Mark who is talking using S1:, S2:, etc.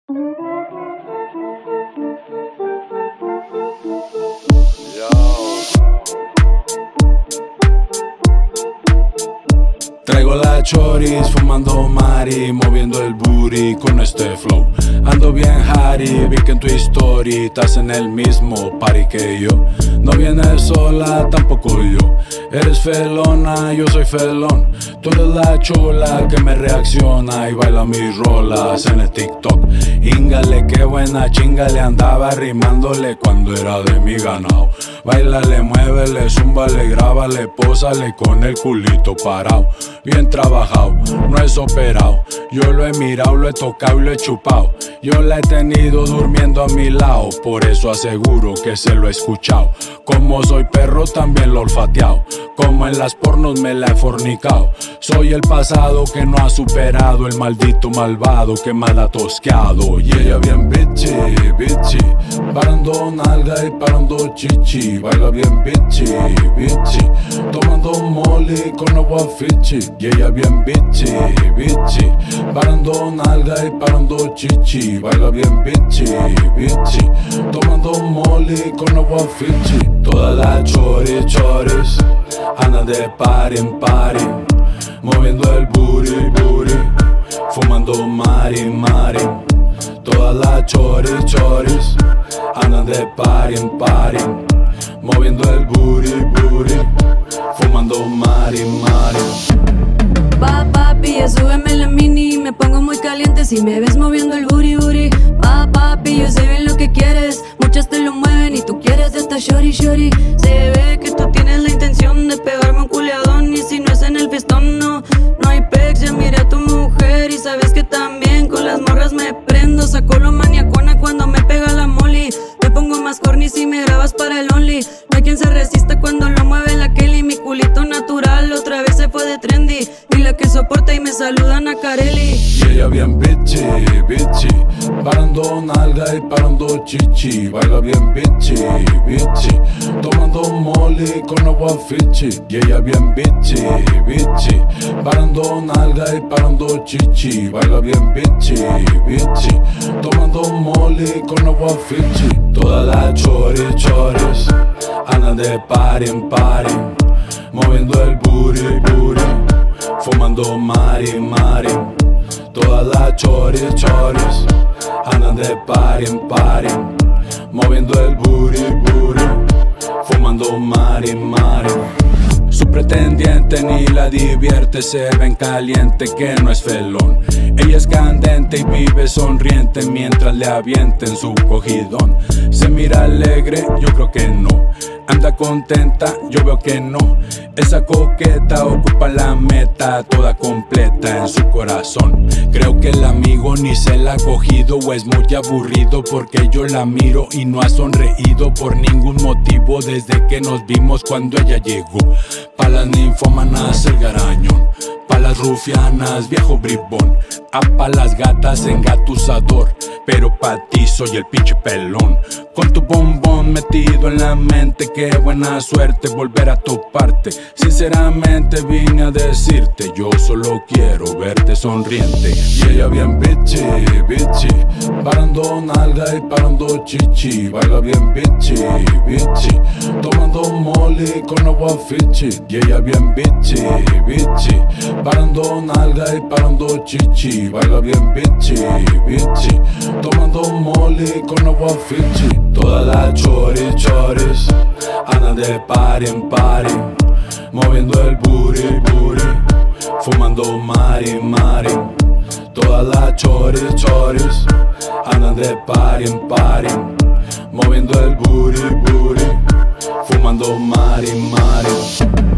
S1: Traigo la choris, fumando mari, moviendo el booty con este flow. Ando bien Harry, vi que en tu story estás en el mismo party que yo. No vienes sola, tampoco yo. Eres felona, yo soy felón. Tú eres la chula que me reacciona y baila mis rolas en el TikTok. Íngale, qué buena chinga le andaba rimándole cuando era de mi ganado. Báilale, muévele, zúmbale, grábale, pósale con el culito parado. Bien trabajado, no es operado. Yo lo he mirado, lo he tocado y lo he chupado. Yo la he tenido durmiendo a mi lado, por eso aseguro que se lo he escuchado. Como soy perro también lo he olfateado, como en las pornos me la he fornicado. Soy el pasado que no ha superado, el maldito malvado que mal ha tosqueado. Y ella bien bitchy, bitchy, parando nalga y parando chichi. Baila bien bitchy, bitchy, tomando molly con agua fichi. Y ella bien bitchy, bitchy, parando nalga y parando chichi. Baila bien bitchy, bitchy, tomando molly con agua fichi. Toda la choris, choris, anda de party en party, moviendo el booty, booty, fumando mari, mari. Toda la choris, choris, andan de party en party, moviendo el booty, booty, fumando mari, mari.
S2: Papi, ya súbeme la mini, me pongo muy caliente si me ves moviendo el booty, booty. Papi, yo sé bien lo que quieres, muchas te lo mueven y tú quieres de esta shorty, shorty. Se ve que tú tienes la intención de pegarme un culeadón y si no es en el fiestón, no hay pex. Ya miré a tu mujer y sabes que también con las morras me prendo. Saco lo maniacona cuando me pega la molly, me pongo más corny si me grabas para el only. No hay quien se resista cuando lo mueve la Kelly. Mi culito natural otra vez se fue de trendy y la que soporta y me saludan a Carelli.
S1: Y ella bien bitchy, bitchy, parando nalga y parando chichi. Baila bien bitchy, bitchy, tomando molly con agua fichi. Y ella bien bitchy, bitchy, parando nalga y parando chichi. Baila bien bitchy, bitchy, tomando molly con agua fichi. Toda la choris, choris, anda de party en party, moviendo el booty, booty, fumando mari, mari. Toda la choris, choris, andan de party en party, moviendo el booty, booty, fumando mari, mari. Su pretendiente ni la divierte, se ven caliente que no es felón. Ella es candente y vive sonriente mientras le avienten su cogidón. Se mira alegre, yo creo que no. Anda contenta, yo veo que no. Esa coqueta ocupa la meta toda completa en su corazón. Creo que el amigo ni se la ha cogido o es muy aburrido porque yo la miro y no ha sonreído por ningún motivo desde que nos vimos cuando ella llegó. Pa' las ninfómanas el garañón, pa' las rufianas viejo bribón, pa' las gatas engatusador, pero pa' ti soy el pinche pelón. Con tu bombón metido en la mente, qué buena suerte volver a toparte. Sinceramente vine a decirte, yo solo quiero verte sonriente. Y ella bien bitchy, bitchy, parando nalga y parando chichi. Baila bien bitchy, bitchy, tomando molly con agua fichi. Y ella bien bitchy, bitchy, parando nalga y parando chichi. Baila bien bitchy, bitchy, tomando molly con agua fichi. Toda la choris, choris, andan de party en party, moviendo el booty, booty, fumando mari, mari. Toda la choris, choris, andan de party en party, moviendo el booty, booty, fumando mari, mari.